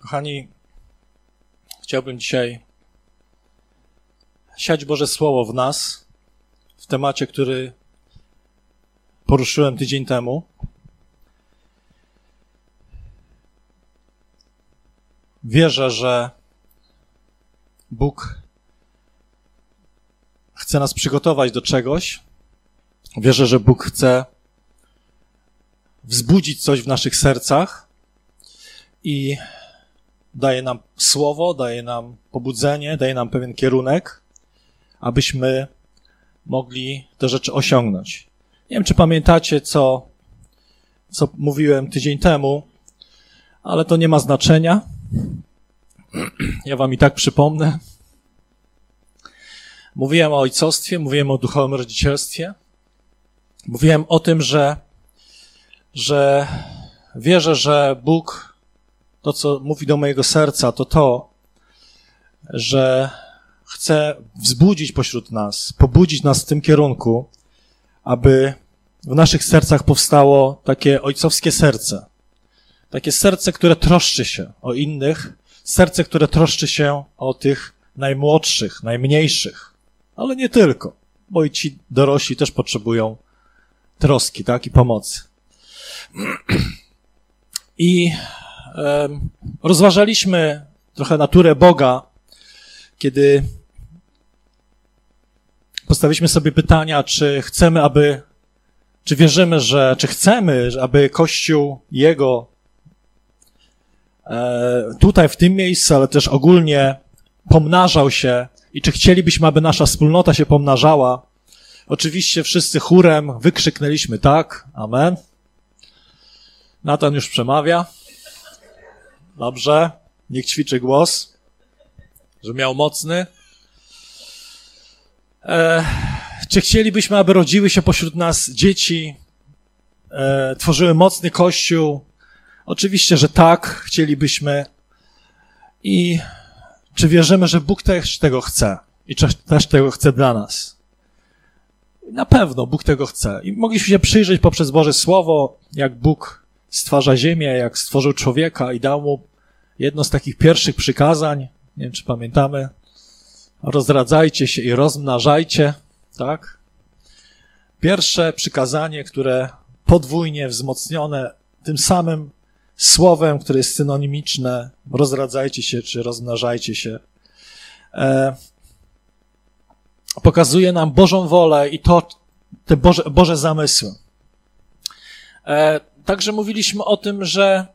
Kochani, chciałbym dzisiaj siać Boże Słowo w nas, w temacie, który poruszyłem tydzień temu. Wierzę, że Bóg chce nas przygotować do czegoś. Wierzę, że Bóg chce wzbudzić coś w naszych sercach i daje nam słowo, daje nam pobudzenie, daje nam pewien kierunek, abyśmy mogli te rzeczy osiągnąć. Nie wiem, czy pamiętacie, co mówiłem tydzień temu, ale to nie ma znaczenia. Ja wam i tak przypomnę. Mówiłem o ojcostwie, mówiłem o duchowym rodzicielstwie. Mówiłem o tym, że wierzę, że Bóg, to co mówi do mojego serca, to, że chce wzbudzić pośród nas, pobudzić nas w tym kierunku, aby w naszych sercach powstało takie ojcowskie serce. Takie serce, które troszczy się o innych, serce, które troszczy się o tych najmłodszych, najmniejszych, ale nie tylko, bo i ci dorośli też potrzebują troski, tak, i pomocy. I rozważaliśmy trochę naturę Boga, kiedy postawiliśmy sobie pytania, czy wierzymy, czy chcemy, aby Kościół Jego tutaj, w tym miejscu, ale też ogólnie pomnażał się i czy chcielibyśmy, aby nasza wspólnota się pomnażała. Oczywiście wszyscy chórem wykrzyknęliśmy tak, amen. Natan już przemawia. Dobrze, niech ćwiczy głos, że miał mocny. Czy chcielibyśmy, aby rodziły się pośród nas dzieci, tworzyły mocny Kościół? Oczywiście, że tak, chcielibyśmy. I czy wierzymy, że Bóg też tego chce i też tego chce dla nas? Na pewno Bóg tego chce. I mogliśmy się przyjrzeć poprzez Boże Słowo, jak Bóg stwarza ziemię, jak stworzył człowieka i dał mu jedno z takich pierwszych przykazań. Nie wiem, czy pamiętamy. Rozradzajcie się i rozmnażajcie, tak? Pierwsze przykazanie, które podwójnie wzmocnione tym samym słowem, które jest synonimiczne, rozradzajcie się czy rozmnażajcie się, pokazuje nam Bożą wolę i te Boże zamysły. Także mówiliśmy o tym, że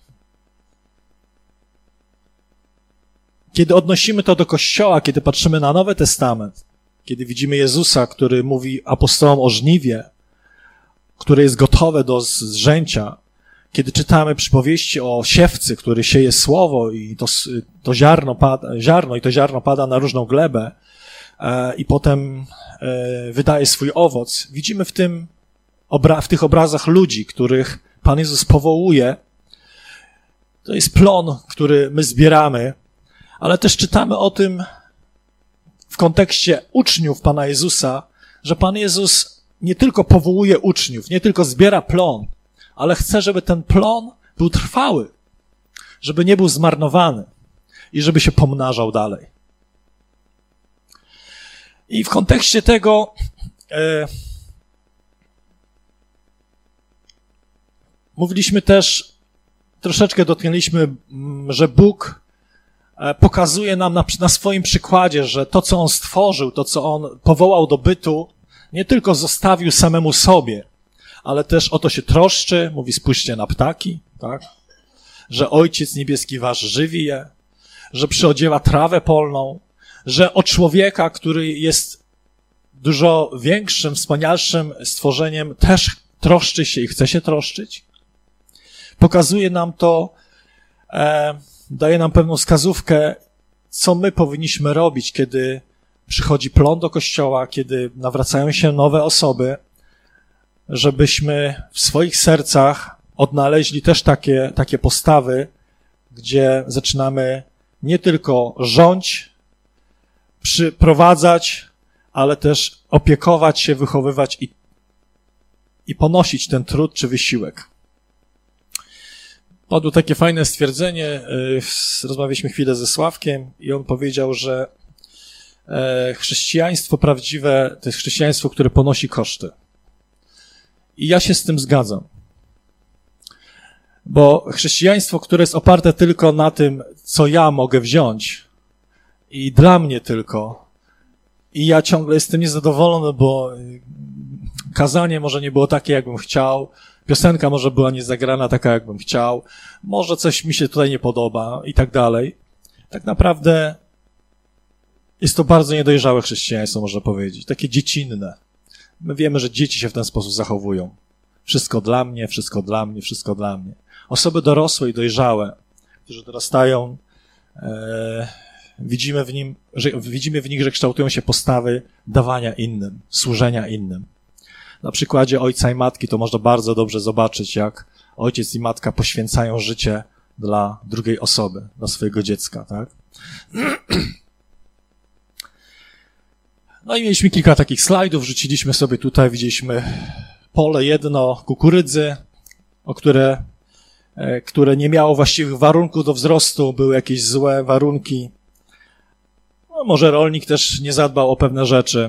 kiedy odnosimy to do Kościoła, kiedy patrzymy na Nowy Testament, kiedy widzimy Jezusa, który mówi apostołom o żniwie, które jest gotowe do zżęcia, kiedy czytamy przypowieści o siewcy, który sieje słowo i to ziarno pada na różną glebę i potem wydaje swój owoc, widzimy w tych obrazach ludzi, których Pan Jezus powołuje. To jest plon, który my zbieramy, ale też czytamy o tym w kontekście uczniów Pana Jezusa, że Pan Jezus nie tylko powołuje uczniów, nie tylko zbiera plon, ale chce, żeby ten plon był trwały, żeby nie był zmarnowany i żeby się pomnażał dalej. I w kontekście tego mówiliśmy też, troszeczkę dotknęliśmy, że Bóg pokazuje nam na swoim przykładzie, że to, co On stworzył, to, co On powołał do bytu, nie tylko zostawił samemu sobie, ale też o to się troszczy, mówi spójrzcie na ptaki, tak? Że Ojciec Niebieski wasz żywi je, że przyodziewa trawę polną, że o człowieka, który jest dużo większym, wspanialszym stworzeniem, też troszczy się i chce się troszczyć. Pokazuje nam to, daje nam pewną wskazówkę, co my powinniśmy robić, kiedy przychodzi plon do Kościoła, kiedy nawracają się nowe osoby, żebyśmy w swoich sercach odnaleźli też takie postawy, gdzie zaczynamy nie tylko rządzić, przyprowadzać, ale też opiekować się, wychowywać i ponosić ten trud czy wysiłek. Padło takie fajne stwierdzenie, rozmawialiśmy chwilę ze Sławkiem i on powiedział, że chrześcijaństwo prawdziwe to jest chrześcijaństwo, które ponosi koszty. I ja się z tym zgadzam. Bo chrześcijaństwo, które jest oparte tylko na tym, co ja mogę wziąć i dla mnie tylko, i ja ciągle jestem niezadowolony, bo kazanie może nie było takie, jakbym chciał, piosenka może była nie zagrana taka, jakbym chciał, może coś mi się tutaj nie podoba i tak dalej. Tak naprawdę jest to bardzo niedojrzałe chrześcijaństwo, można powiedzieć, takie dziecinne. My wiemy, że dzieci się w ten sposób zachowują. Wszystko dla mnie, wszystko dla mnie, wszystko dla mnie. Osoby dorosłe i dojrzałe, którzy dorastają, widzimy w nich, że kształtują się postawy dawania innym, służenia innym. Na przykładzie ojca i matki to można bardzo dobrze zobaczyć, jak ojciec i matka poświęcają życie dla drugiej osoby, dla swojego dziecka, tak? No i mieliśmy kilka takich slajdów, wrzuciliśmy sobie tutaj, widzieliśmy pole jedno kukurydzy, które nie miało właściwych warunków do wzrostu, były jakieś złe warunki. No, może rolnik też nie zadbał o pewne rzeczy.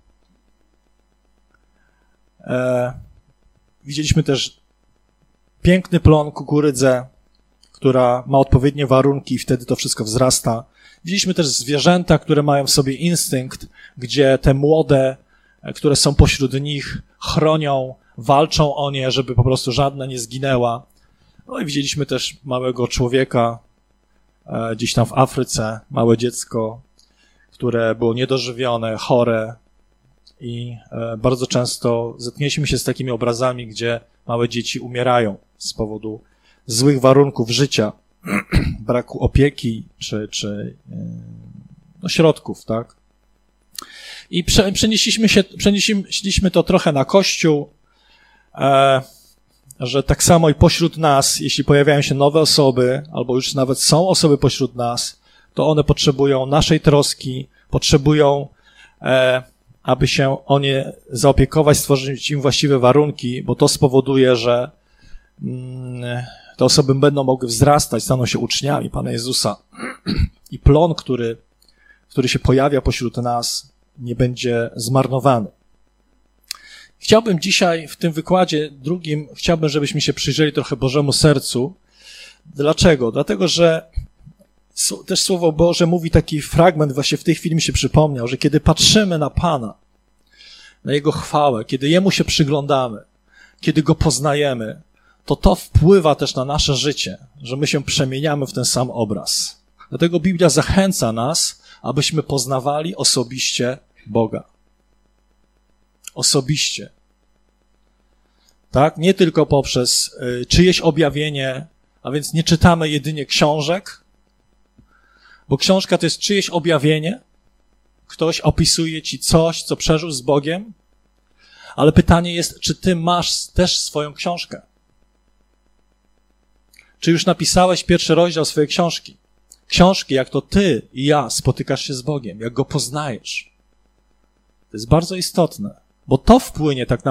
Widzieliśmy też piękny plon kukurydzę, która ma odpowiednie warunki i wtedy to wszystko wzrasta. Widzieliśmy też zwierzęta, które mają w sobie instynkt, gdzie te młode, które są pośród nich, chronią, walczą o nie, żeby po prostu żadna nie zginęła. No i widzieliśmy też małego człowieka gdzieś tam w Afryce, małe dziecko, które było niedożywione, chore i bardzo często zetknęliśmy się z takimi obrazami, gdzie małe dzieci umierają z powodu złych warunków życia, braku opieki czy środków, tak? I przenieśliśmy to trochę na Kościół, że tak samo i pośród nas, jeśli pojawiają się nowe osoby, albo już nawet są osoby pośród nas, to one potrzebują naszej troski, potrzebują, aby się o nie zaopiekować, stworzyć im właściwe warunki, bo to spowoduje, że te osoby będą mogły wzrastać, staną się uczniami Pana Jezusa i plon, który się pojawia pośród nas, nie będzie zmarnowany. Chciałbym dzisiaj w tym wykładzie drugim, żebyśmy się przyjrzeli trochę Bożemu sercu. Dlaczego? Dlatego, że też Słowo Boże mówi taki fragment, właśnie w tej chwili mi się przypomniał, że kiedy patrzymy na Pana, na Jego chwałę, kiedy Jemu się przyglądamy, kiedy Go poznajemy, to wpływa też na nasze życie, że my się przemieniamy w ten sam obraz. Dlatego Biblia zachęca nas, abyśmy poznawali osobiście Boga. Osobiście. Tak? Nie tylko poprzez czyjeś objawienie, a więc nie czytamy jedynie książek, bo książka to jest czyjeś objawienie, ktoś opisuje ci coś, co przeżył z Bogiem, ale pytanie jest, czy ty masz też swoją książkę? Czy już napisałeś pierwszy rozdział swojej książki? Książki, jak to ty i ja spotykasz się z Bogiem, jak Go poznajesz. To jest bardzo istotne, bo to wpłynie tak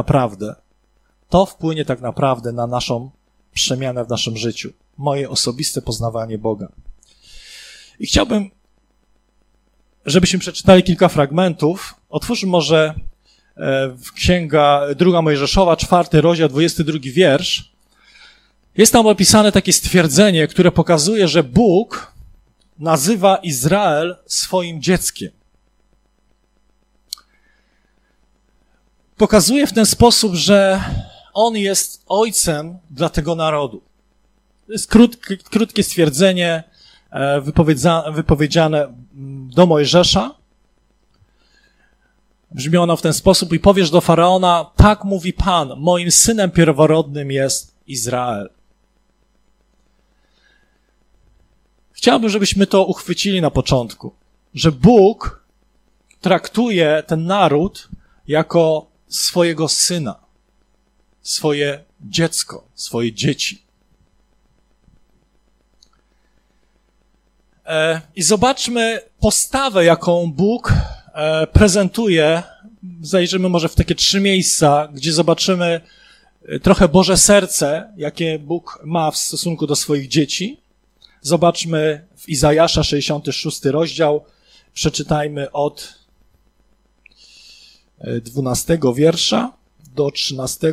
naprawdę na naszą przemianę w naszym życiu. Moje osobiste poznawanie Boga. I chciałbym, żebyśmy przeczytali kilka fragmentów. Otwórzmy może Księga 2 Mojżeszowa, 4 rozdział, 22 wiersz. Jest tam opisane takie stwierdzenie, które pokazuje, że Bóg nazywa Izrael swoim dzieckiem. Pokazuje w ten sposób, że On jest ojcem dla tego narodu. To jest krótkie stwierdzenie wypowiedziane do Mojżesza. Brzmi ono w ten sposób: i powiesz do Faraona, tak mówi Pan, moim synem pierworodnym jest Izrael. Chciałbym, żebyśmy to uchwycili na początku, że Bóg traktuje ten naród jako swojego syna, swoje dziecko, swoje dzieci. I zobaczmy postawę, jaką Bóg prezentuje. Zajrzymy może w takie 3 miejsca, gdzie zobaczymy trochę Boże serce, jakie Bóg ma w stosunku do swoich dzieci. Zobaczmy w Izajasza 66 rozdział, przeczytajmy od 12 wiersza do 13.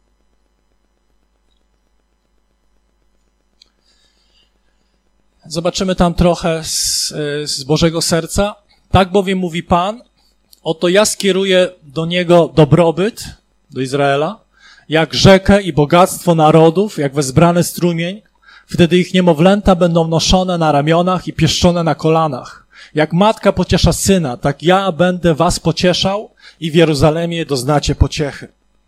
Zobaczymy tam trochę z Bożego serca. Tak bowiem mówi Pan, oto ja skieruję do niego dobrobyt, do Izraela, jak rzekę i bogactwo narodów, jak wezbrany strumień. Wtedy ich niemowlęta będą noszone na ramionach i pieszczone na kolanach. Jak matka pociesza syna, tak ja będę was pocieszał i w Jeruzalemie doznacie pociechy.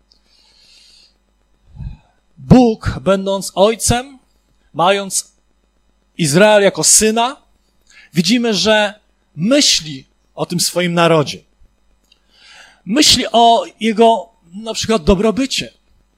Bóg, będąc ojcem, mając Izrael jako syna, widzimy, że myśli o tym swoim narodzie. Myśli o jego, na przykład, dobrobycie.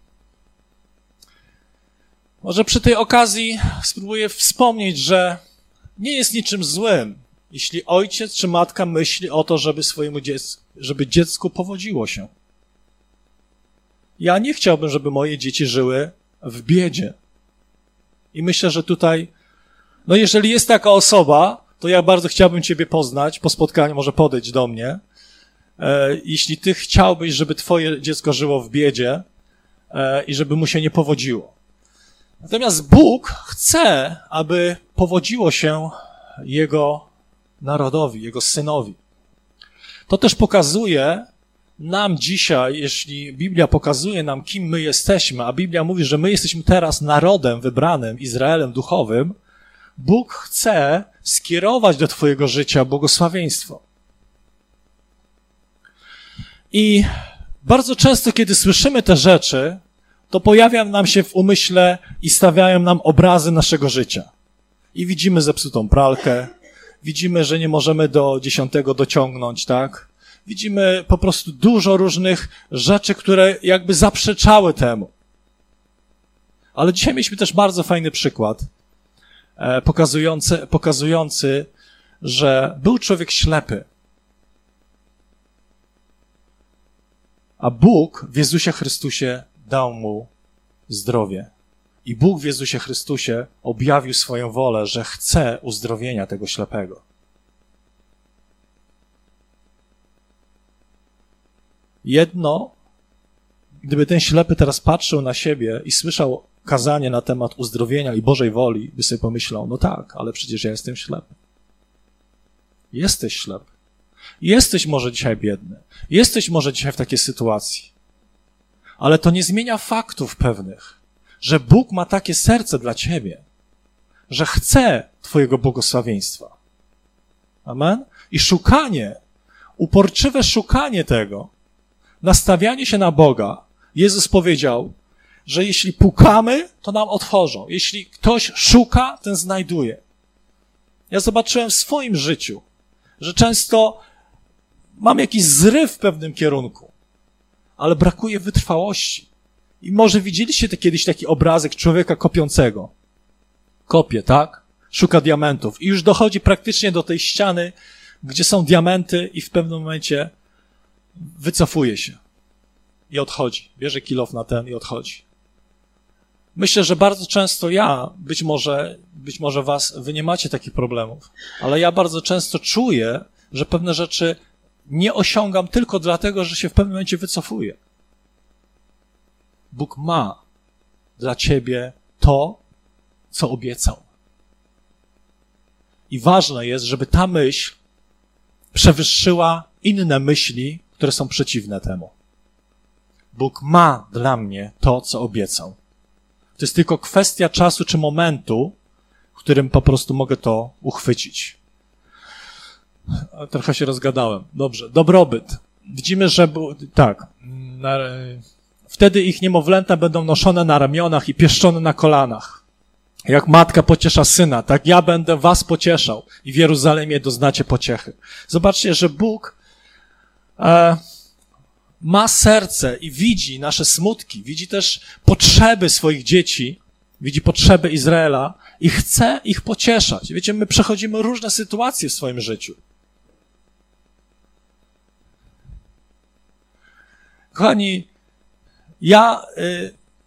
Może przy tej okazji spróbuję wspomnieć, że nie jest niczym złym, jeśli ojciec czy matka myśli o to, żeby dziecku powodziło się. Ja nie chciałbym, żeby moje dzieci żyły w biedzie. I myślę, że tutaj, jeżeli jest taka osoba, to ja bardzo chciałbym ciebie poznać, po spotkaniu może podejdź do mnie. Jeśli ty chciałbyś, żeby twoje dziecko żyło w biedzie i żeby mu się nie powodziło. Natomiast Bóg chce, aby powodziło się Jego narodowi, Jego synowi. To też pokazuje nam dzisiaj, jeśli Biblia pokazuje nam, kim my jesteśmy, a Biblia mówi, że my jesteśmy teraz narodem wybranym, Izraelem duchowym, Bóg chce skierować do twojego życia błogosławieństwo. I bardzo często, kiedy słyszymy te rzeczy, to pojawia nam się w umyśle i stawiają nam obrazy naszego życia. I widzimy zepsutą pralkę, widzimy, że nie możemy do 10 dociągnąć, tak? Widzimy po prostu dużo różnych rzeczy, które jakby zaprzeczały temu. Ale dzisiaj mieliśmy też bardzo fajny przykład, pokazujący, że był człowiek ślepy, a Bóg w Jezusie Chrystusie dał mu zdrowie. I Bóg w Jezusie Chrystusie objawił swoją wolę, że chce uzdrowienia tego ślepego. Jedno, gdyby ten ślepy teraz patrzył na siebie i słyszał kazanie na temat uzdrowienia i Bożej woli, by sobie pomyślał, no tak, ale przecież ja jestem ślepy. Jesteś ślepy. Jesteś może dzisiaj biedny. Jesteś może dzisiaj w takiej sytuacji. Ale to nie zmienia faktów pewnych, że Bóg ma takie serce dla ciebie, że chce twojego błogosławieństwa. Amen? I uporczywe szukanie tego, nastawianie się na Boga, Jezus powiedział, że jeśli pukamy, to nam otworzą. Jeśli ktoś szuka, ten znajduje. Ja zobaczyłem w swoim życiu, że często mam jakiś zryw w pewnym kierunku, ale brakuje wytrwałości. I może widzieliście kiedyś taki obrazek człowieka kopiącego. Kopie, tak? Szuka diamentów. I już dochodzi praktycznie do tej ściany, gdzie są diamenty i w pewnym momencie wycofuje się. I odchodzi. Bierze kilof na ten i odchodzi. Myślę, że bardzo często być może wy nie macie takich problemów, ale ja bardzo często czuję, że pewne rzeczy nie osiągam tylko dlatego, że się w pewnym momencie wycofuję. Bóg ma dla ciebie to, co obiecał. I ważne jest, żeby ta myśl przewyższyła inne myśli, które są przeciwne temu. Bóg ma dla mnie to, co obiecał. To jest tylko kwestia czasu czy momentu, w którym po prostu mogę to uchwycić. Trochę się rozgadałem. Dobrze. Dobrobyt. Widzimy, że wtedy ich niemowlęta będą noszone na ramionach i pieszczone na kolanach. Jak matka pociesza syna, tak ja będę was pocieszał i w Jeruzalemie doznacie pociechy. Zobaczcie, że Bóg ma serce i widzi nasze smutki, widzi też potrzeby swoich dzieci, widzi potrzeby Izraela i chce ich pocieszać. Wiecie, my przechodzimy różne sytuacje w swoim życiu. Kochani, ja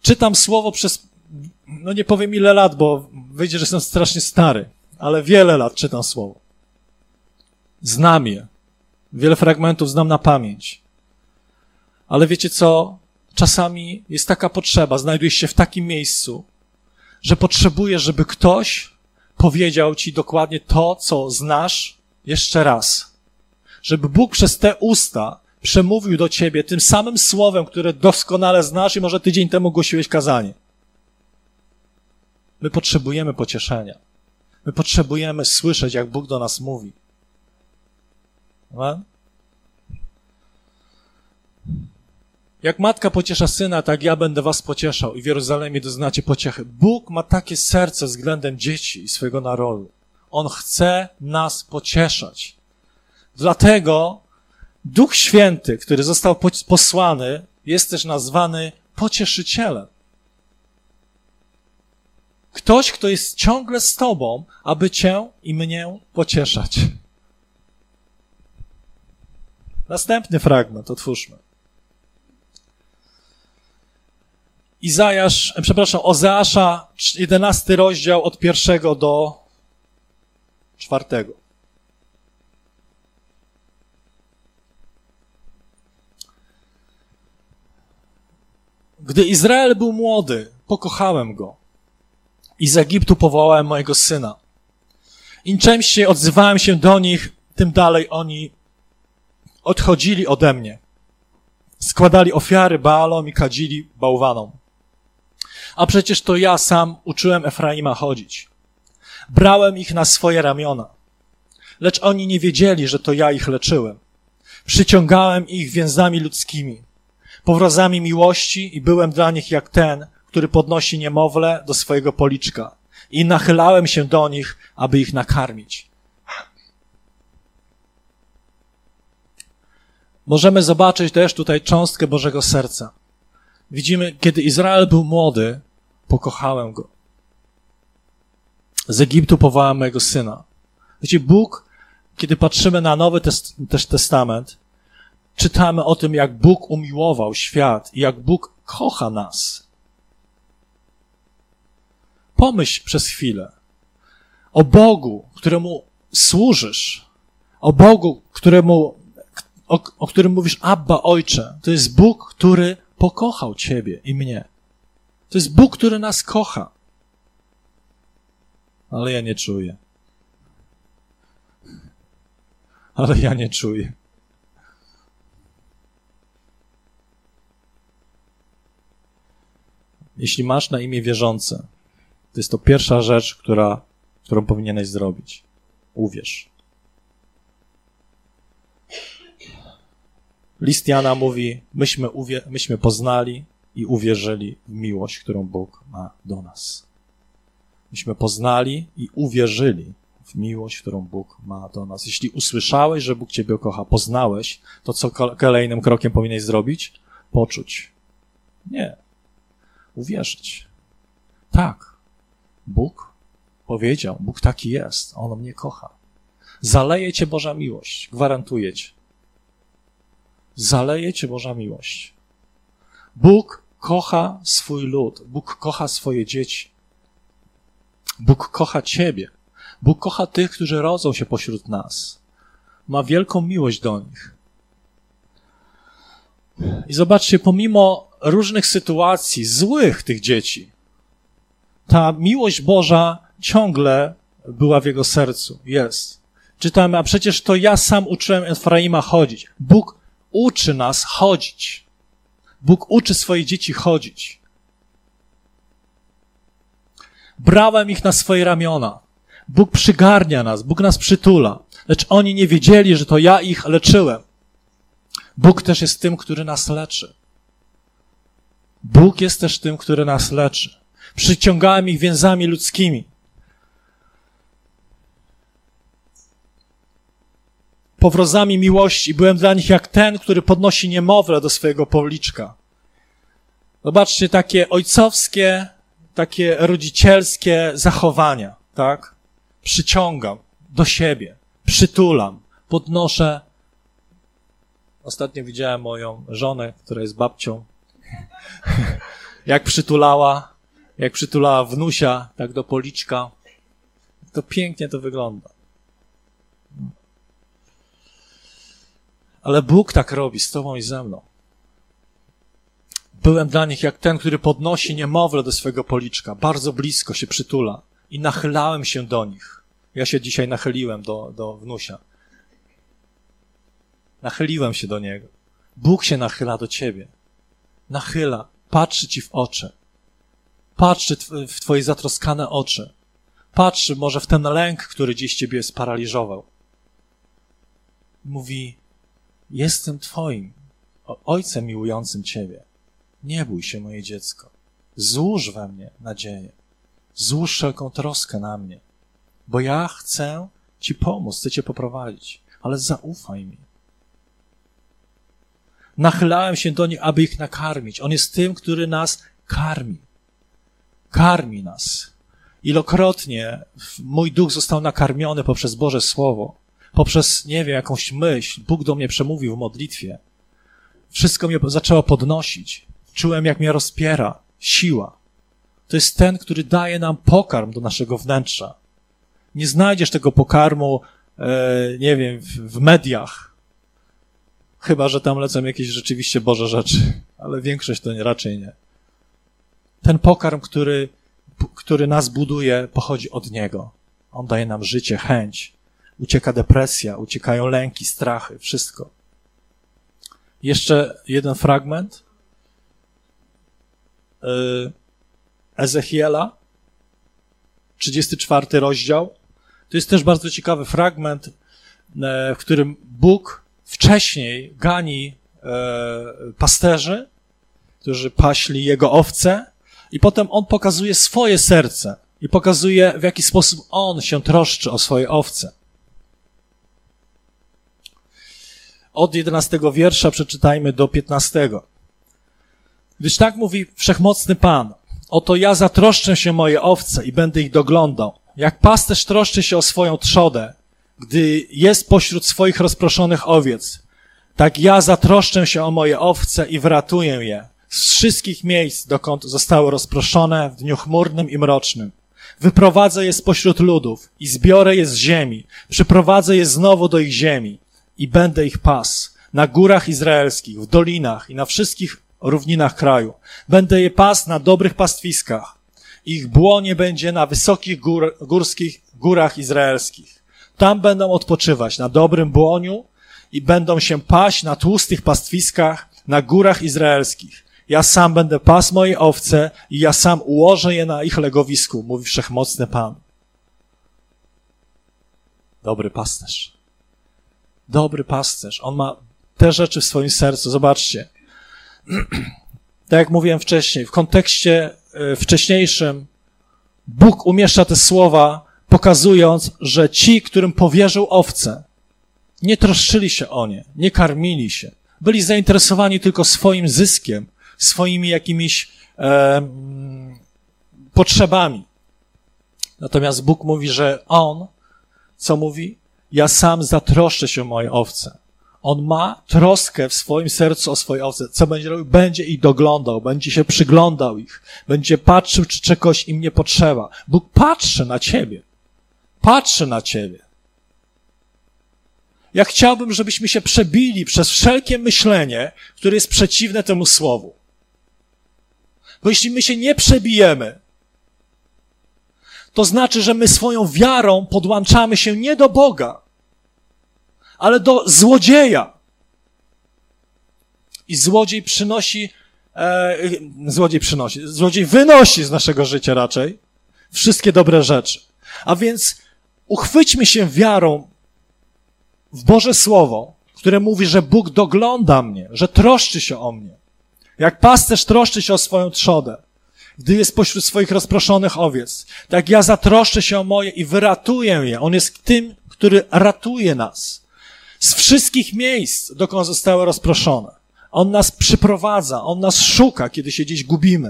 czytam słowo przez, no nie powiem ile lat, bo wyjdzie, że jestem strasznie stary, ale wiele lat czytam słowo. Znam je. Wiele fragmentów znam na pamięć. Ale wiecie co? Czasami jest taka potrzeba, znajdujesz się w takim miejscu, że potrzebujesz, żeby ktoś powiedział ci dokładnie to, co znasz jeszcze raz. Żeby Bóg przez te usta przemówił do ciebie tym samym słowem, które doskonale znasz i może tydzień temu głosiłeś kazanie. My potrzebujemy pocieszenia. My potrzebujemy słyszeć, jak Bóg do nas mówi. Amen? Jak matka pociesza syna, tak ja będę was pocieszał i w Jerozolimie doznacie pociechy. Bóg ma takie serce względem dzieci i swojego narodu. On chce nas pocieszać. Dlatego Duch Święty, który został posłany, jest też nazwany pocieszycielem. Ktoś, kto jest ciągle z tobą, aby cię i mnie pocieszać. Następny fragment, otwórzmy. Ozeasza, 11 rozdział od 1 do 4. Gdy Izrael był młody, pokochałem go i z Egiptu powołałem mojego syna. Im częściej odzywałem się do nich, tym dalej oni odchodzili ode mnie. Składali ofiary Baalom i kadzili bałwanom. A przecież to ja sam uczyłem Efraima chodzić. Brałem ich na swoje ramiona. Lecz oni nie wiedzieli, że to ja ich leczyłem. Przyciągałem ich więzami ludzkimi, powrozami miłości i byłem dla nich jak ten, który podnosi niemowlę do swojego policzka. I nachylałem się do nich, aby ich nakarmić. Możemy zobaczyć też tutaj cząstkę Bożego serca. Widzimy, kiedy Izrael był młody, pokochałem go. Z Egiptu powołałem mojego syna. Wiecie, Bóg, kiedy patrzymy na Nowy Testament, czytamy o tym, jak Bóg umiłował świat i jak Bóg kocha nas. Pomyśl przez chwilę o Bogu, któremu służysz, o Bogu, o którym mówisz Abba, Ojcze. To jest Bóg, który pokochał ciebie i mnie. To jest Bóg, który nas kocha. Ale ja nie czuję. Ale ja nie czuję. Jeśli masz na imię wierzące, to jest to pierwsza rzecz, którą powinieneś zrobić. Uwierz. List Jana mówi, myśmy poznali i uwierzyli w miłość, którą Bóg ma do nas. Myśmy poznali i uwierzyli w miłość, którą Bóg ma do nas. Jeśli usłyszałeś, że Bóg ciebie kocha, poznałeś, to co kolejnym krokiem powinieneś zrobić? Poczuć. Nie. Uwierzyć. Tak. Bóg powiedział, Bóg taki jest, On mnie kocha. Zaleje cię Boża miłość, gwarantuję ci. Zaleje cię Boża miłość. Bóg kocha swój lud. Bóg kocha swoje dzieci. Bóg kocha ciebie. Bóg kocha tych, którzy rodzą się pośród nas. Ma wielką miłość do nich. I zobaczcie, pomimo różnych sytuacji złych tych dzieci, ta miłość Boża ciągle była w jego sercu. Jest. Czytamy, a przecież to ja sam uczyłem Efraima chodzić. Bóg uczy nas chodzić. Bóg uczy swoje dzieci chodzić. Brałem ich na swoje ramiona. Bóg przygarnia nas, Bóg nas przytula. Lecz oni nie wiedzieli, że to ja ich leczyłem. Bóg też jest tym, który nas leczy. Bóg jest też tym, który nas leczy. Przyciągałem ich więzami ludzkimi. Powrozami miłości. Byłem dla nich jak ten, który podnosi niemowlę do swojego policzka. Zobaczcie, takie ojcowskie, takie rodzicielskie zachowania, tak? Przyciągam do siebie, przytulam, podnoszę. Ostatnio widziałem moją żonę, która jest babcią. jak przytulała wnusia, tak do policzka. To pięknie to wygląda. Ale Bóg tak robi z tobą i ze mną. Byłem dla nich jak ten, który podnosi niemowlę do swego policzka, bardzo blisko się przytula i nachylałem się do nich. Ja się dzisiaj nachyliłem do wnusia. Nachyliłem się do niego. Bóg się nachyla do ciebie. Nachyla, patrzy ci w oczy. Patrzy w twoje zatroskane oczy. Patrzy może w ten lęk, który dziś ciebie sparaliżował. Mówi, jestem twoim ojcem miłującym ciebie. Nie bój się, moje dziecko. Złóż we mnie nadzieję. Złóż wszelką troskę na mnie. Bo ja chcę ci pomóc, chcę cię poprowadzić. Ale zaufaj mi. Nachylałem się do nich, aby ich nakarmić. On jest tym, który nas karmi. Karmi nas. Ilokrotnie mój duch został nakarmiony poprzez Boże Słowo. Poprzez, nie wiem, jakąś myśl. Bóg do mnie przemówił w modlitwie. Wszystko mnie zaczęło podnosić. Czułem, jak mnie rozpiera siła. To jest ten, który daje nam pokarm do naszego wnętrza. Nie znajdziesz tego pokarmu, nie wiem, w mediach. Chyba że tam lecą jakieś rzeczywiście Boże rzeczy, ale większość to raczej nie. Ten pokarm, który nas buduje, pochodzi od Niego. On daje nam życie, chęć. Ucieka depresja, uciekają lęki, strachy, wszystko. Jeszcze jeden fragment. Ezechiela, 34 rozdział. To jest też bardzo ciekawy fragment, w którym Bóg wcześniej gani pasterzy, którzy paśli Jego owce, i potem On pokazuje swoje serce i pokazuje, w jaki sposób On się troszczy o swoje owce. Od 11 wiersza przeczytajmy do 15. Gdyż tak mówi Wszechmocny Pan, oto ja zatroszczę się o moje owce i będę ich doglądał. Jak pasterz troszczy się o swoją trzodę, gdy jest pośród swoich rozproszonych owiec, tak ja zatroszczę się o moje owce i wyratuję je z wszystkich miejsc, dokąd zostały rozproszone w dniu chmurnym i mrocznym. Wyprowadzę je spośród ludów i zbiorę je z ziemi, przyprowadzę je znowu do ich ziemi i będę ich pas na górach izraelskich, w dolinach i na wszystkich równinach kraju. Będę je pas na dobrych pastwiskach. Ich błonie będzie na wysokich górskich górach izraelskich. Tam będą odpoczywać na dobrym błoniu i będą się paść na tłustych pastwiskach na górach izraelskich. Ja sam będę pasł moje owce i ja sam ułożę je na ich legowisku, mówi Wszechmocny Pan. Dobry pasterz. Dobry pasterz. On ma te rzeczy w swoim sercu. Zobaczcie. Tak jak mówiłem wcześniej, w kontekście wcześniejszym Bóg umieszcza te słowa, pokazując, że ci, którym powierzył owce, nie troszczyli się o nie, nie karmili się. Byli zainteresowani tylko swoim zyskiem, swoimi jakimiś potrzebami. Natomiast Bóg mówi, że On, co mówi? Ja sam zatroszczę się o moje owce. On ma troskę w swoim sercu o swoje owce. Co będzie robił? Będzie ich doglądał, będzie się przyglądał ich, będzie patrzył, czy czegoś im nie potrzeba. Bóg patrzy na ciebie. Patrzy na ciebie. Ja chciałbym, żebyśmy się przebili przez wszelkie myślenie, które jest przeciwne temu słowu. Bo jeśli my się nie przebijemy, to znaczy, że my swoją wiarą podłączamy się nie do Boga, ale do złodzieja. I złodziej wynosi z naszego życia raczej wszystkie dobre rzeczy. A więc uchwyćmy się wiarą w Boże Słowo, które mówi, że Bóg dogląda mnie, że troszczy się o mnie. Jak pasterz troszczy się o swoją trzodę, gdy jest pośród swoich rozproszonych owiec, tak ja zatroszczę się o moje i wyratuję je. On jest tym, który ratuje nas z wszystkich miejsc, dokąd zostały rozproszone. On nas przyprowadza, On nas szuka, kiedy się gdzieś gubimy.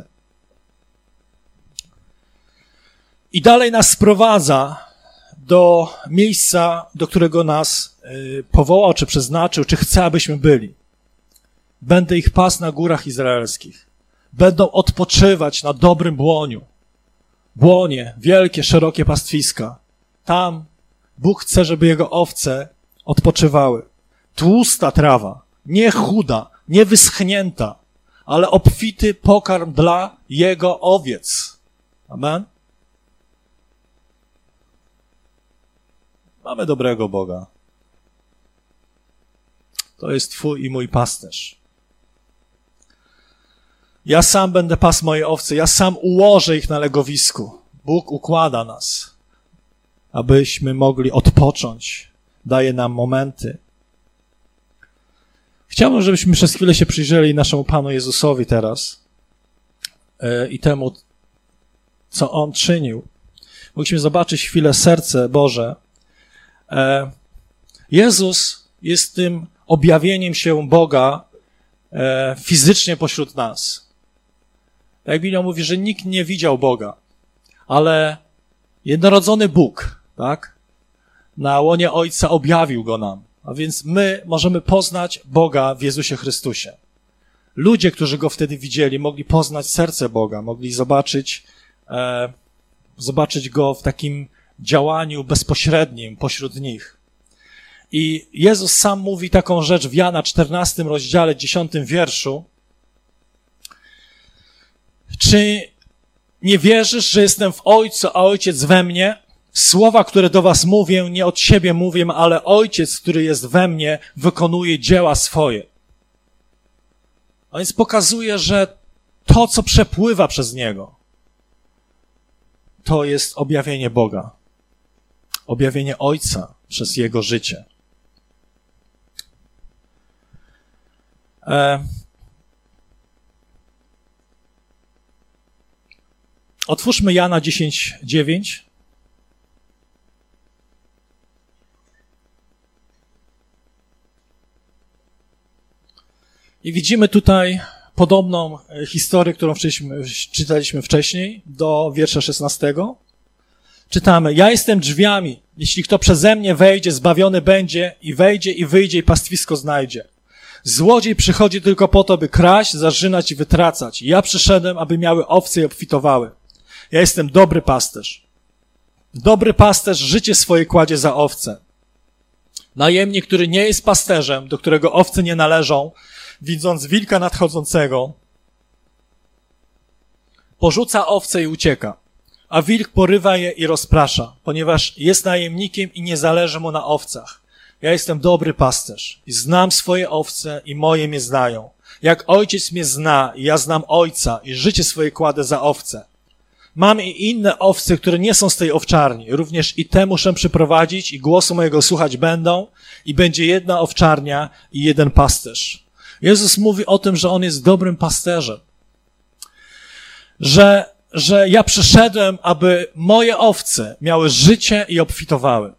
I dalej nas sprowadza do miejsca, do którego nas powołał, czy przeznaczył, czy chce, abyśmy byli. Będę ich pasł na górach izraelskich. będą odpoczywać na dobrym błoniu. Błonie, wielkie, szerokie pastwiska. Tam Bóg chce, żeby Jego owce odpoczywały. Tłusta trawa, nie chuda, nie wyschnięta, ale obfity pokarm dla Jego owiec. Amen? Mamy dobrego Boga. To jest Twój i mój pasterz. Ja sam będę pasł moje owce, ja sam ułożę ich na legowisku. Bóg układa nas, abyśmy mogli odpocząć. Daje nam momenty. Chciałbym, żebyśmy przez chwilę się przyjrzeli naszemu Panu Jezusowi teraz i temu, co On czynił. Mogliśmy zobaczyć chwilę serce Boże. Jezus jest tym objawieniem się Boga fizycznie pośród nas. Jak Biblia mówi, że nikt nie widział Boga, ale jednorodzony Bóg, tak, na łonie Ojca objawił Go nam. A więc my możemy poznać Boga w Jezusie Chrystusie. Ludzie, którzy Go wtedy widzieli, mogli poznać serce Boga, mogli zobaczyć Go w takim działaniu bezpośrednim pośród nich. I Jezus sam mówi taką rzecz w Jana 14 rozdziale, 10 wierszu. Czy nie wierzysz, że jestem w Ojcu, a Ojciec we mnie? Słowa, które do was mówię, nie od siebie mówię, ale Ojciec, który jest we mnie, wykonuje dzieła swoje. A więc pokazuje, że to, co przepływa przez Niego, to jest objawienie Boga. Objawienie Ojca przez Jego życie. Otwórzmy Jana 10:9. I widzimy tutaj podobną historię, którą czytaliśmy wcześniej, do wiersza 16. Czytamy: ja jestem drzwiami. Jeśli kto przeze mnie wejdzie, zbawiony będzie i wejdzie i wyjdzie i pastwisko znajdzie. Złodziej przychodzi tylko po to, by kraść, zarzynać i wytracać. Ja przyszedłem, aby miały owce i obfitowały. Ja jestem dobry pasterz. Dobry pasterz życie swoje kładzie za owce. Najemnik, który nie jest pasterzem, do którego owce nie należą, widząc wilka nadchodzącego, porzuca owce i ucieka, a wilk porywa je i rozprasza, ponieważ jest najemnikiem i nie zależy mu na owcach. Ja jestem dobry pasterz i znam swoje owce i moje mnie znają. Jak ojciec mnie zna i ja znam ojca i życie swoje kładę za owce. Mam i inne owce, które nie są z tej owczarni. Również i te muszę przyprowadzić i głosu mojego słuchać będą i będzie jedna owczarnia i jeden pasterz. Jezus mówi o tym, że On jest dobrym pasterzem. Że ja przyszedłem, aby moje owce miały życie i obfitowały.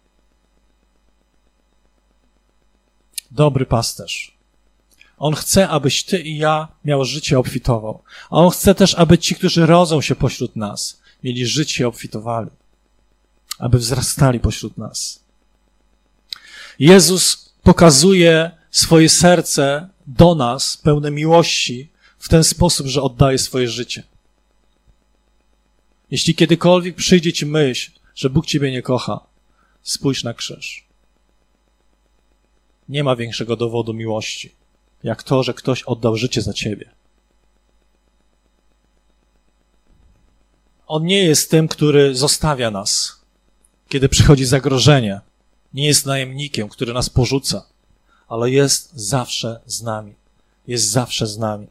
Dobry pasterz. On chce, abyś ty i ja miał życie, obfitował. A On chce też, aby ci, którzy rodzą się pośród nas, mieli życie i obfitowali. Aby wzrastali pośród nas. Jezus pokazuje swoje serce do nas, pełne miłości, w ten sposób, że oddaje swoje życie. Jeśli kiedykolwiek przyjdzie ci myśl, że Bóg ciebie nie kocha, spójrz na krzyż. Nie ma większego dowodu miłości, jak to, że ktoś oddał życie za ciebie. On nie jest tym, który zostawia nas, kiedy przychodzi zagrożenie. Nie jest najemnikiem, który nas porzuca, ale jest zawsze z nami. Jest zawsze z nami.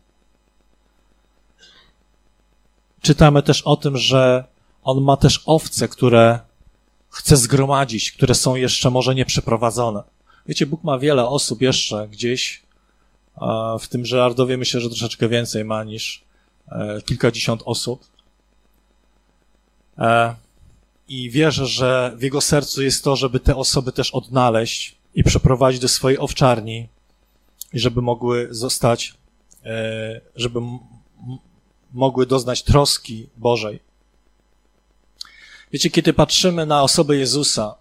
Czytamy też o tym, że On ma też owce, które chce zgromadzić, które są jeszcze może nieprzeprowadzone. Wiecie, Bóg ma wiele osób jeszcze gdzieś, a w tym Żerardowie myślę, że troszeczkę więcej ma niż kilkadziesiąt osób. I wierzę, że w Jego sercu jest to, żeby te osoby też odnaleźć i przeprowadzić do swojej owczarni i żeby mogły zostać, żeby mogły doznać troski Bożej. Wiecie, kiedy patrzymy na osobę Jezusa,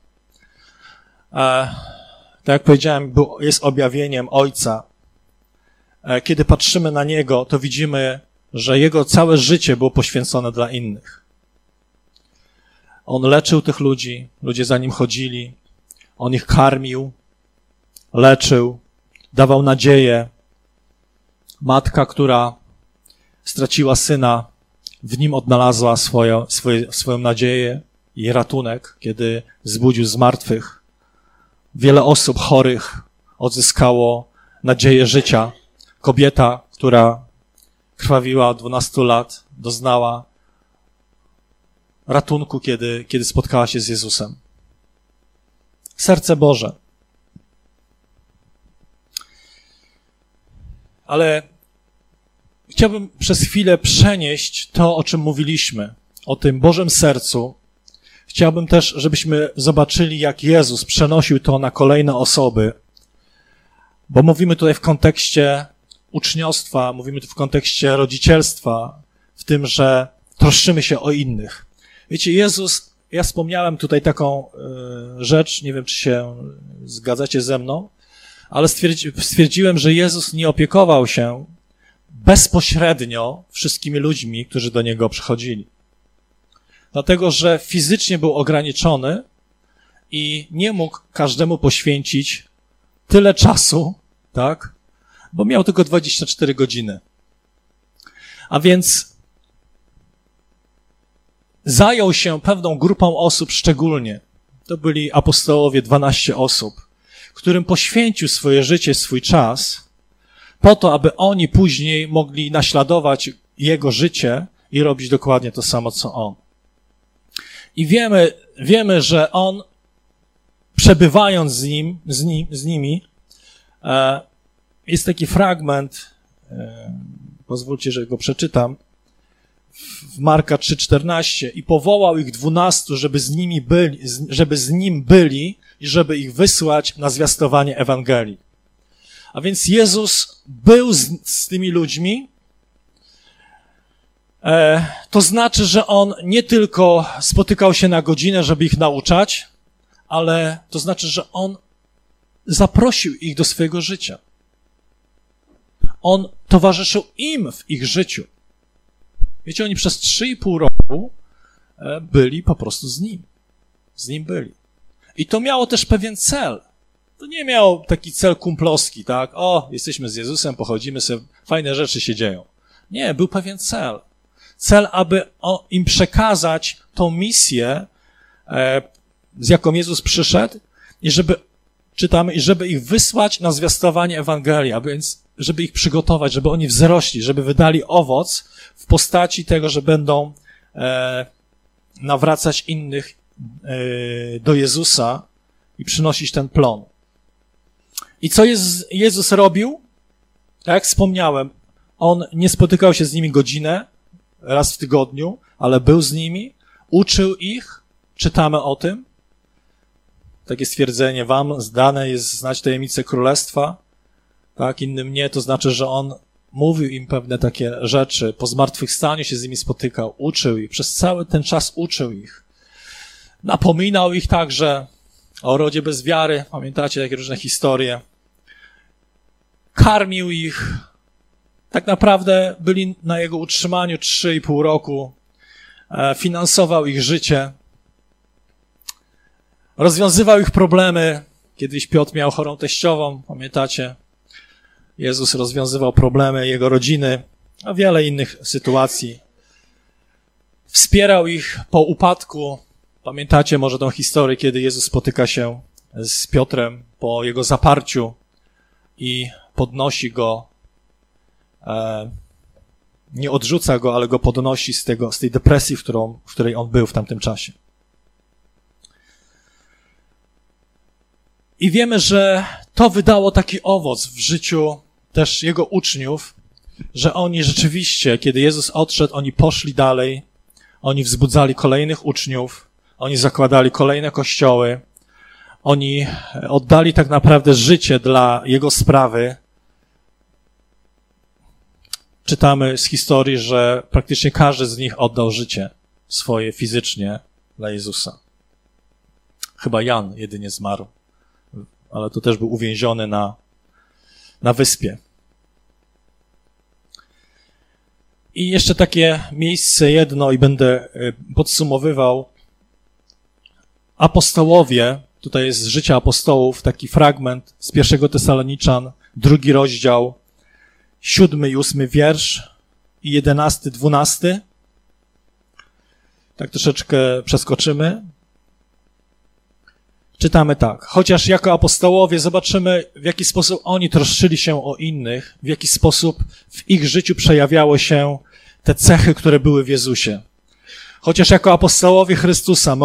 tak jak powiedziałem, jest objawieniem Ojca. Kiedy patrzymy na Niego, to widzimy że jego całe życie było poświęcone dla innych. On leczył tych ludzi, ludzie za nim chodzili, on ich karmił, leczył, dawał nadzieję. Matka, która straciła syna, w nim odnalazła swoją nadzieję i ratunek, kiedy zbudził z martwych. Wiele osób chorych odzyskało nadzieję życia. Kobieta, która krwawiła od 12 lat, doznała ratunku, kiedy spotkała się z Jezusem. Serce Boże. Ale chciałbym przez chwilę przenieść to, o czym mówiliśmy, o tym Bożym sercu. Chciałbym też, żebyśmy zobaczyli, jak Jezus przenosił to na kolejne osoby, bo mówimy tutaj w kontekście uczniostwa, mówimy tu w kontekście rodzicielstwa, w tym, że troszczymy się o innych. Wiecie, Jezus, ja wspomniałem tutaj taką rzecz, nie wiem, czy się zgadzacie ze mną, ale stwierdziłem, że Jezus nie opiekował się bezpośrednio wszystkimi ludźmi, którzy do Niego przychodzili. Dlatego, że fizycznie był ograniczony i nie mógł każdemu poświęcić tyle czasu, tak? Bo miał tylko 24 godziny. A więc zajął się pewną grupą osób szczególnie. To byli apostołowie, 12 osób, którym poświęcił swoje życie, swój czas, po to, aby oni później mogli naśladować jego życie i robić dokładnie to samo, co on. I wiemy, że on, przebywając z nimi, jest taki fragment, pozwólcie, że go przeczytam, w Marka 3,14 i powołał ich 12, żeby z nim byli i żeby ich wysłać na zwiastowanie Ewangelii. A więc Jezus był z tymi ludźmi. To znaczy, że on nie tylko spotykał się na godzinę, żeby ich nauczać, ale to znaczy, że on zaprosił ich do swojego życia. On towarzyszył im w ich życiu. Wiecie, oni przez 3,5 roku byli po prostu z nim. Z nim byli. I to miało też pewien cel. To nie miał taki cel kumplowski, tak? O, jesteśmy z Jezusem, pochodzimy sobie, fajne rzeczy się dzieją. Nie, był pewien cel. Cel, aby im przekazać tą misję, z jaką Jezus przyszedł i żeby ich wysłać na zwiastowanie Ewangelii, a więc żeby ich przygotować, żeby oni wzrośli, żeby wydali owoc w postaci tego, że będą nawracać innych do Jezusa i przynosić ten plon. I co Jezus robił? Tak jak wspomniałem, on nie spotykał się z nimi godzinę, raz w tygodniu, ale był z nimi, uczył ich, czytamy o tym. Takie stwierdzenie, wam zdane jest znać tajemnicę królestwa, tak, innym nie, to znaczy, że on mówił im pewne takie rzeczy, po zmartwychwstaniu się z nimi spotykał, uczył ich, przez cały ten czas uczył ich. Napominał ich także o rodzie bez wiary, pamiętacie takie różne historie. Karmił ich, tak naprawdę byli na jego utrzymaniu 3,5 roku, finansował ich życie, rozwiązywał ich problemy. Kiedyś Piotr miał chorą teściową, pamiętacie? Jezus rozwiązywał problemy jego rodziny, a wiele innych sytuacji. Wspierał ich po upadku. Pamiętacie może tą historię, kiedy Jezus spotyka się z Piotrem po jego zaparciu i podnosi go, nie odrzuca go, ale go podnosi z tej depresji, w której on był w tamtym czasie. I wiemy, że to wydało taki owoc w życiu też jego uczniów, że oni rzeczywiście, kiedy Jezus odszedł, oni poszli dalej, oni wzbudzali kolejnych uczniów, oni zakładali kolejne kościoły, oni oddali tak naprawdę życie dla jego sprawy. Czytamy z historii, że praktycznie każdy z nich oddał życie swoje fizycznie dla Jezusa. Chyba Jan jedynie zmarł, ale to też był uwięziony na wyspie. I jeszcze takie miejsce jedno i będę podsumowywał. Apostołowie, tutaj jest z życia apostołów, taki fragment z 1 Tesaloniczan, 2 rozdział, 7 i 8 wiersz i 11, 12. Tak troszeczkę przeskoczymy. Czytamy tak. Chociaż jako apostołowie zobaczymy, w jaki sposób oni troszczyli się o innych, w jaki sposób w ich życiu przejawiało się te cechy, które były w Jezusie. Chociaż jako apostołowie Chrystusa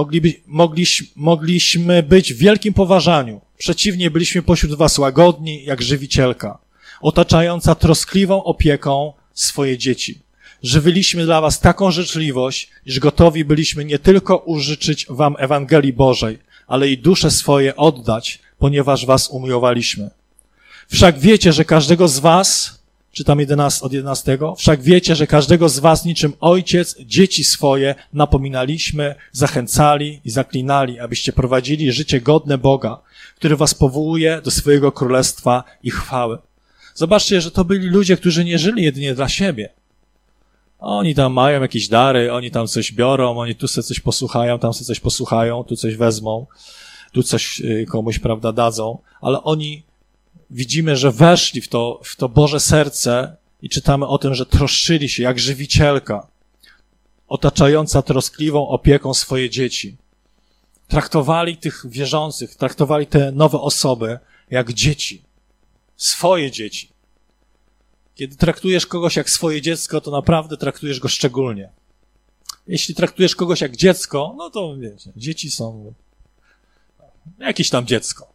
mogliśmy być w wielkim poważaniu. Przeciwnie, byliśmy pośród was łagodni, jak żywicielka, otaczająca troskliwą opieką swoje dzieci. Żywiliśmy dla was taką życzliwość, iż gotowi byliśmy nie tylko użyczyć wam Ewangelii Bożej, ale i dusze swoje oddać, ponieważ was umiłowaliśmy. Wszak wiecie, że każdego z was, czytam od 11, wszak wiecie, że każdego z was niczym ojciec dzieci swoje napominaliśmy, zachęcali i zaklinali, abyście prowadzili życie godne Boga, który was powołuje do swojego królestwa i chwały. Zobaczcie, że to byli ludzie, którzy nie żyli jedynie dla siebie. Oni tam mają jakieś dary, oni tam coś biorą, oni tu sobie coś posłuchają, tam sobie coś posłuchają, tu coś wezmą, tu coś komuś, prawda, dadzą, ale oni, widzimy, że weszli w to Boże serce i czytamy o tym, że troszczyli się jak żywicielka, otaczająca troskliwą opieką swoje dzieci. Traktowali tych wierzących, traktowali te nowe osoby jak dzieci, swoje dzieci. Kiedy traktujesz kogoś jak swoje dziecko, to naprawdę traktujesz go szczególnie. Jeśli traktujesz kogoś jak dziecko, no to wiecie, dzieci są jakieś tam dziecko.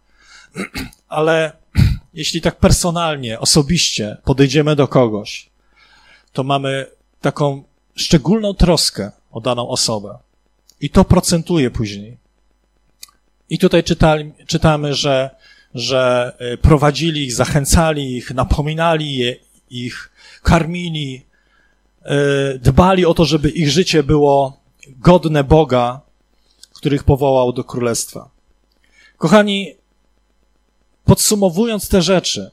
Ale jeśli tak personalnie, osobiście podejdziemy do kogoś, to mamy taką szczególną troskę o daną osobę. I to procentuje później. I tutaj czytamy, że prowadzili ich, zachęcali ich, napominali ich, karmili, dbali o to, żeby ich życie było godne Boga, który ich powołał do królestwa. Kochani, podsumowując te rzeczy,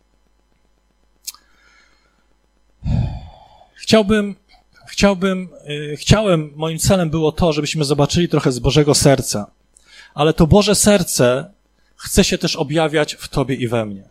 moim celem było to, żebyśmy zobaczyli trochę z Bożego serca, ale to Boże serce chce się też objawiać w tobie i we mnie.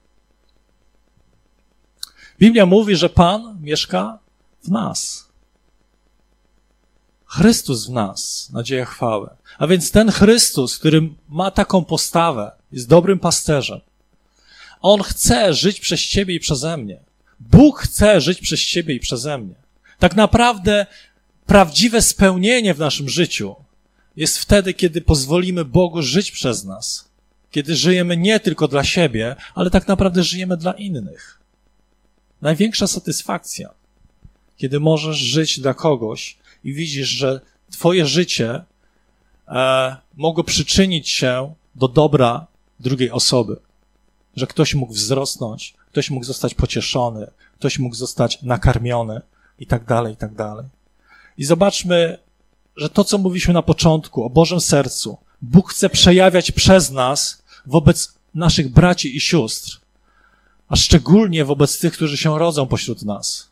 Biblia mówi, że Pan mieszka w nas. Chrystus w nas, nadzieja chwały. A więc ten Chrystus, który ma taką postawę, jest dobrym pasterzem. On chce żyć przez ciebie i przeze mnie. Bóg chce żyć przez ciebie i przeze mnie. Tak naprawdę prawdziwe spełnienie w naszym życiu jest wtedy, kiedy pozwolimy Bogu żyć przez nas. Kiedy żyjemy nie tylko dla siebie, ale tak naprawdę żyjemy dla innych. Największa satysfakcja, kiedy możesz żyć dla kogoś i widzisz, że twoje życie mogło przyczynić się do dobra drugiej osoby. Że ktoś mógł wzrosnąć, ktoś mógł zostać pocieszony, ktoś mógł zostać nakarmiony i tak dalej, i tak dalej. I zobaczmy, że to, co mówiliśmy na początku o Bożym sercu, Bóg chce przejawiać przez nas wobec naszych braci i sióstr, a szczególnie wobec tych, którzy się rodzą pośród nas.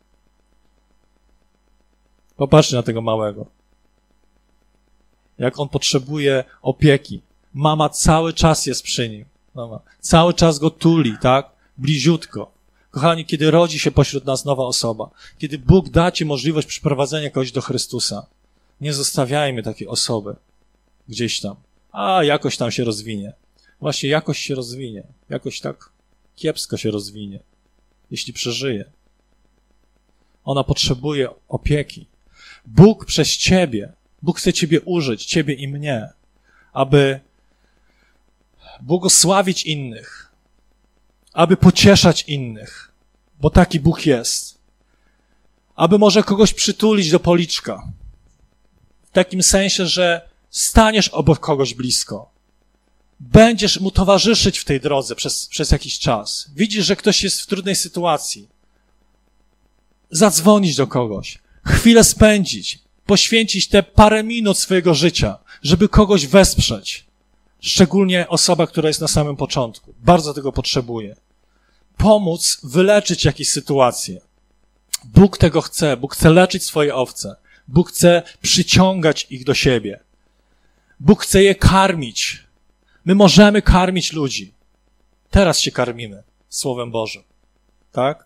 Popatrzcie na tego małego. Jak on potrzebuje opieki. Mama cały czas jest przy nim. Mama cały czas go tuli, tak? Bliziutko. Kochani, kiedy rodzi się pośród nas nowa osoba, kiedy Bóg da ci możliwość przyprowadzenia kogoś do Chrystusa, nie zostawiajmy takiej osoby gdzieś tam. A jakoś tam się rozwinie. Właśnie jakoś się rozwinie. Jakoś tak kiepsko się rozwinie, jeśli przeżyje. Ona potrzebuje opieki. Bóg przez ciebie, Bóg chce ciebie użyć, ciebie i mnie, aby błogosławić innych, aby pocieszać innych, bo taki Bóg jest. Aby może kogoś przytulić do policzka. W takim sensie, że staniesz obok kogoś blisko. Będziesz mu towarzyszyć w tej drodze przez jakiś czas. Widzisz, że ktoś jest w trudnej sytuacji. Zadzwonić do kogoś. Chwilę spędzić. Poświęcić te parę minut swojego życia, żeby kogoś wesprzeć. Szczególnie osoba, która jest na samym początku. Bardzo tego potrzebuje. Pomóc wyleczyć jakieś sytuacje. Bóg tego chce. Bóg chce leczyć swoje owce. Bóg chce przyciągać ich do siebie. Bóg chce je karmić. My możemy karmić ludzi. Teraz się karmimy Słowem Bożym. Tak?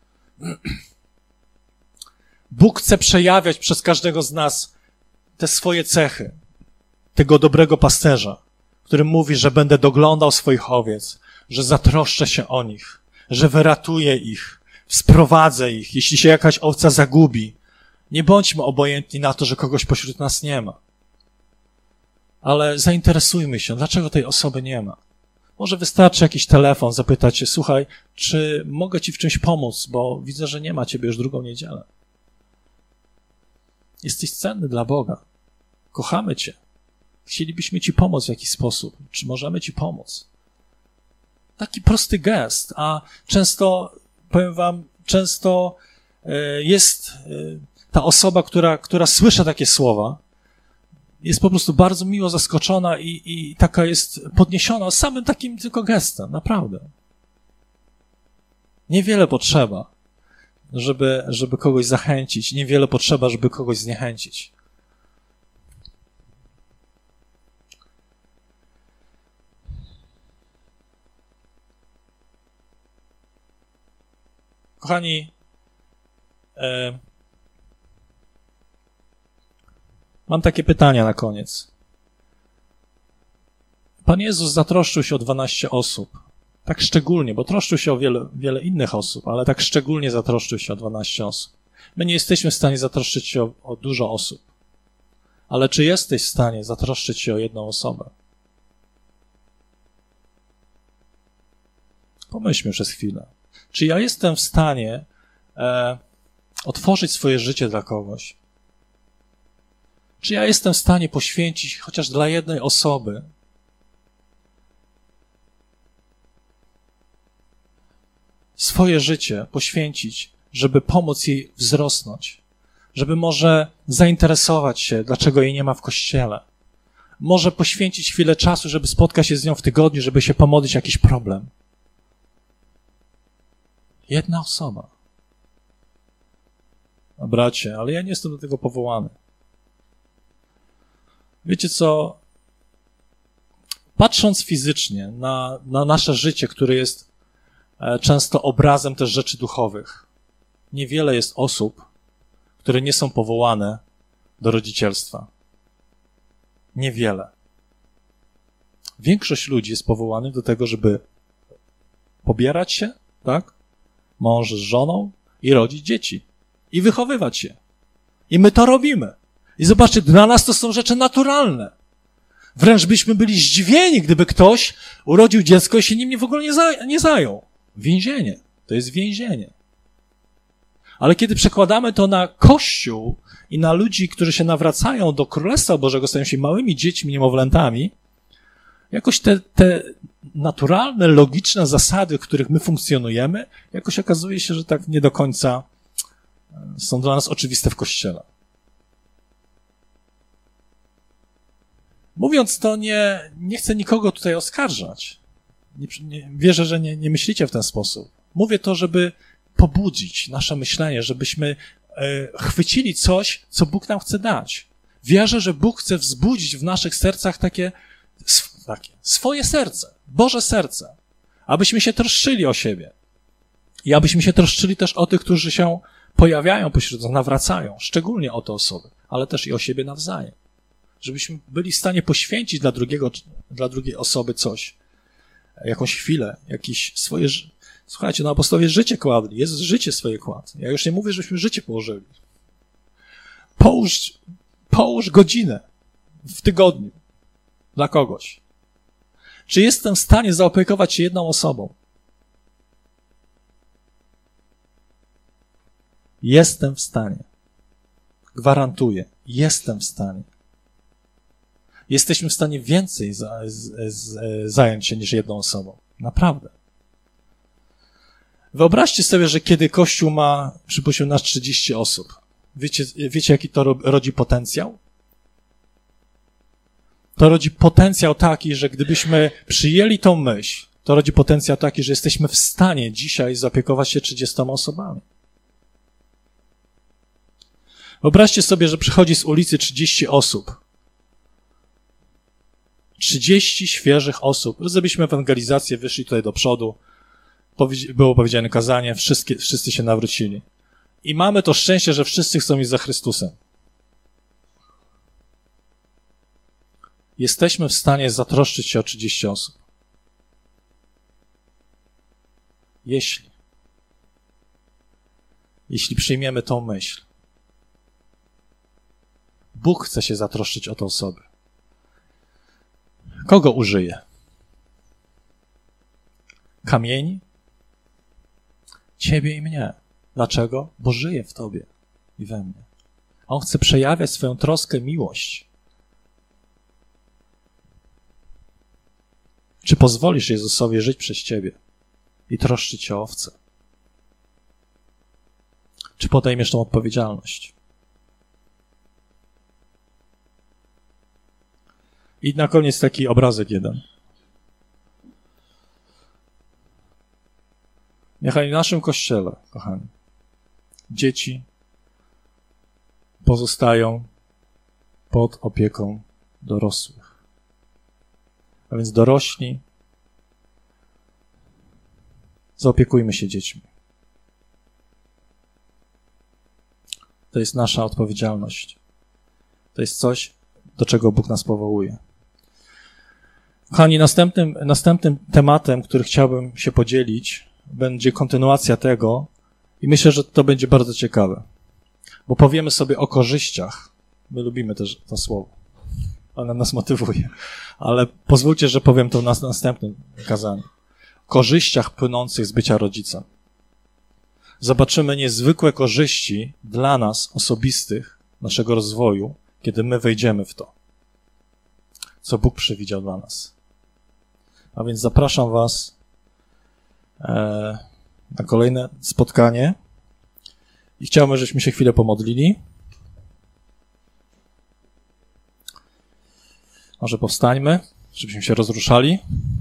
Bóg chce przejawiać przez każdego z nas te swoje cechy. Tego dobrego pasterza, który mówi, że będę doglądał swoich owiec, że zatroszczę się o nich, że wyratuję ich, sprowadzę ich. Jeśli się jakaś owca zagubi, nie bądźmy obojętni na to, że kogoś pośród nas nie ma. Ale zainteresujmy się, dlaczego tej osoby nie ma. Może wystarczy jakiś telefon, zapytać się, słuchaj, czy mogę ci w czymś pomóc, bo widzę, że nie ma ciebie już drugą niedzielę. Jesteś cenny dla Boga. Kochamy cię. Chcielibyśmy ci pomóc w jakiś sposób. Czy możemy ci pomóc? Taki prosty gest, a często, powiem wam, często jest ta osoba, która słyszy takie słowa, jest po prostu bardzo miło zaskoczona i taka jest podniesiona samym takim tylko gestem, naprawdę. Niewiele potrzeba, żeby kogoś zachęcić, niewiele potrzeba, żeby kogoś zniechęcić. Kochani, mam takie pytania na koniec. Pan Jezus zatroszczył się o 12 osób. Tak szczególnie, bo troszczył się o wiele innych osób, ale tak szczególnie zatroszczył się o 12 osób. My nie jesteśmy w stanie zatroszczyć się o dużo osób. Ale czy jesteś w stanie zatroszczyć się o jedną osobę? Pomyślmy przez chwilę. Czy ja jestem w stanie otworzyć swoje życie dla kogoś? Czy ja jestem w stanie poświęcić chociaż dla jednej osoby swoje życie, poświęcić, żeby pomóc jej wzrosnąć? Żeby może zainteresować się, dlaczego jej nie ma w kościele? Może poświęcić chwilę czasu, żeby spotkać się z nią w tygodniu, żeby się pomodlić o jakiś problem? Jedna osoba. No bracie, ale ja nie jestem do tego powołany. Wiecie co? Patrząc fizycznie na nasze życie, które jest często obrazem też rzeczy duchowych, niewiele jest osób, które nie są powołane do rodzicielstwa. Niewiele. Większość ludzi jest powołanych do tego, żeby pobierać się, tak? Mąż z żoną i rodzić dzieci. I wychowywać je. I my to robimy. I zobaczcie, dla nas to są rzeczy naturalne. Wręcz byśmy byli zdziwieni, gdyby ktoś urodził dziecko i się nim w ogóle nie zajął. Więzienie. To jest więzienie. Ale kiedy przekładamy to na Kościół i na ludzi, którzy się nawracają do Królestwa Bożego, stają się małymi dziećmi, niemowlętami, jakoś te naturalne, logiczne zasady, w których my funkcjonujemy, jakoś okazuje się, że tak nie do końca są dla nas oczywiste w Kościele. Mówiąc to, nie chcę nikogo tutaj oskarżać. Wierzę, że nie myślicie w ten sposób. Mówię to, żeby pobudzić nasze myślenie, żebyśmy chwycili coś, co Bóg nam chce dać. Wierzę, że Bóg chce wzbudzić w naszych sercach takie swoje serce, Boże serce, abyśmy się troszczyli o siebie i abyśmy się troszczyli też o tych, którzy się pojawiają pośród nas, nawracają, szczególnie o te osoby, ale też i o siebie nawzajem. Żebyśmy byli w stanie poświęcić dla drugiej osoby coś, jakąś chwilę, jakieś swoje... Słuchajcie, apostołowie życie kładli, Jezus życie swoje kładł. Ja już nie mówię, żebyśmy życie położyli. Połóż godzinę w tygodniu dla kogoś. Czy jestem w stanie zaopiekować się jedną osobą? Jestem w stanie. Gwarantuję, jestem w stanie. Jesteśmy w stanie więcej zająć się niż jedną osobą. Naprawdę. Wyobraźcie sobie, że kiedy Kościół ma, przypuśćmy, nas 30 osób. Wiecie, jaki to rodzi potencjał? To rodzi potencjał taki, że gdybyśmy przyjęli tą myśl, to rodzi potencjał taki, że jesteśmy w stanie dzisiaj zaopiekować się 30 osobami. Wyobraźcie sobie, że przychodzi z ulicy 30 osób. 30 świeżych osób. Zrobiliśmy ewangelizację, wyszli tutaj do przodu. Było powiedziane kazanie, wszyscy się nawrócili. I mamy to szczęście, że wszyscy chcą iść za Chrystusem. Jesteśmy w stanie zatroszczyć się o 30 osób. Jeśli przyjmiemy tą myśl. Bóg chce się zatroszczyć o te osoby. Kogo użyje? Kamieni? Ciebie i mnie. Dlaczego? Bo żyje w tobie i we mnie. On chce przejawiać swoją troskę, miłość. Czy pozwolisz Jezusowi żyć przez ciebie i troszczyć się o owce? Czy podejmiesz tą odpowiedzialność? I na koniec taki obrazek jeden. Niechaj w naszym Kościele, kochani, dzieci pozostają pod opieką dorosłych. A więc dorośli, zaopiekujmy się dziećmi. To jest nasza odpowiedzialność. To jest coś, do czego Bóg nas powołuje. Kochani, następnym tematem, który chciałbym się podzielić, będzie kontynuacja tego i myślę, że to będzie bardzo ciekawe, bo powiemy sobie o korzyściach. My lubimy też to słowo. Ono nas motywuje. Ale pozwólcie, że powiem to na następnym kazaniu. Korzyściach płynących z bycia rodzicem. Zobaczymy niezwykłe korzyści dla nas osobistych, naszego rozwoju, kiedy my wejdziemy w to, co Bóg przewidział dla nas. A więc zapraszam was na kolejne spotkanie i chciałbym, żebyśmy się chwilę pomodlili. Może powstańmy, żebyśmy się rozruszali.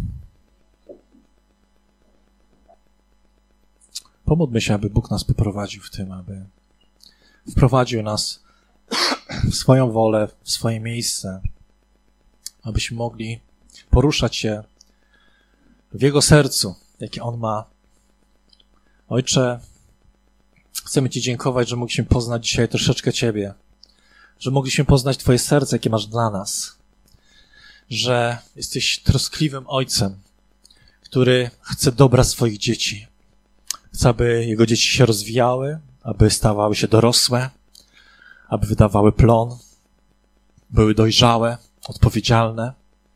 Pomódlmy się, aby Bóg nas poprowadził w tym, aby wprowadził nas w swoją wolę, w swoje miejsce, abyśmy mogli poruszać się w Jego sercu, jakie On ma. Ojcze, chcemy Ci dziękować, że mogliśmy poznać dzisiaj troszeczkę Ciebie, że mogliśmy poznać Twoje serce, jakie masz dla nas, że jesteś troskliwym Ojcem, który chce dobra swoich dzieci. Chce, aby Jego dzieci się rozwijały, aby stawały się dorosłe, aby wydawały plon, były dojrzałe, odpowiedzialne.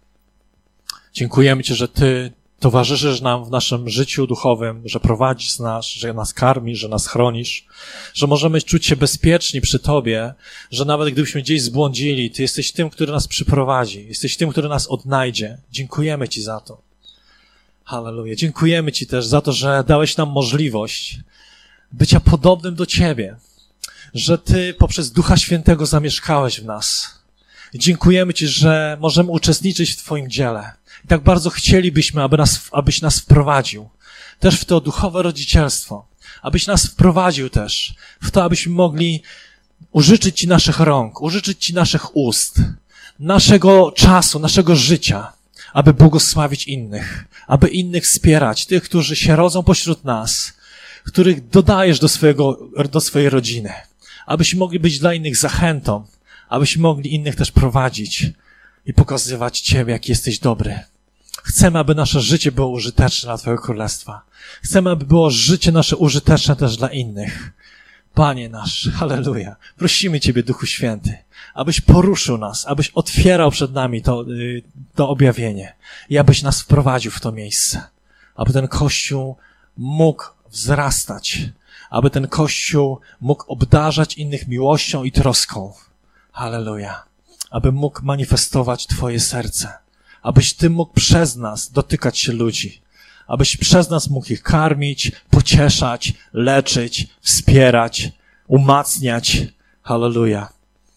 Dziękujemy Ci, że Ty towarzyszysz nam w naszym życiu duchowym, że prowadzisz nas, że nas karmisz, że nas chronisz, że możemy czuć się bezpieczni przy Tobie, że nawet gdybyśmy gdzieś zbłądzili, Ty jesteś tym, który nas przyprowadzi, jesteś tym, który nas odnajdzie. Dziękujemy Ci za to. Halleluja. Dziękujemy Ci też za to, że dałeś nam możliwość bycia podobnym do Ciebie, że Ty poprzez Ducha Świętego zamieszkałeś w nas. I dziękujemy Ci, że możemy uczestniczyć w Twoim dziele. I tak bardzo chcielibyśmy, abyś nas wprowadził też w to duchowe rodzicielstwo, abyś nas wprowadził też w to, abyśmy mogli użyczyć Ci naszych rąk, użyczyć Ci naszych ust, naszego czasu, naszego życia, aby błogosławić innych, aby innych wspierać, tych, którzy się rodzą pośród nas, których dodajesz do swojej rodziny, abyśmy mogli być dla innych zachętą, abyśmy mogli innych też prowadzić i pokazywać Ciebie, jak jesteś dobry. Chcemy, aby nasze życie było użyteczne dla Twojego Królestwa. Chcemy, aby było życie nasze użyteczne też dla innych. Panie nasz, halleluja, prosimy Ciebie, Duchu Święty, abyś poruszył nas, abyś otwierał przed nami to objawienie i abyś nas wprowadził w to miejsce, aby ten Kościół mógł wzrastać, aby ten Kościół mógł obdarzać innych miłością i troską. Halleluja. Aby mógł manifestować Twoje serce, abyś Ty mógł przez nas dotykać się ludzi, abyś przez nas mógł ich karmić, pocieszać, leczyć, wspierać, umacniać. Halleluja.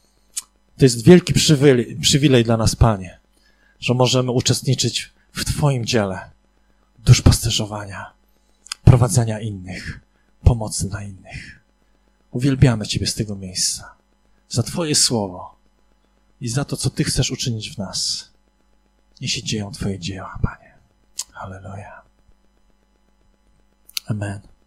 To jest wielki przywilej dla nas, Panie, że możemy uczestniczyć w Twoim dziele duszpasterzowania, prowadzenia innych, pomocy dla innych. Uwielbiamy Ciebie z tego miejsca. za Twoje słowo i za to, co Ty chcesz uczynić w nas. Niech się dzieją Twoje dzieła, Panie. Halleluja. Amen.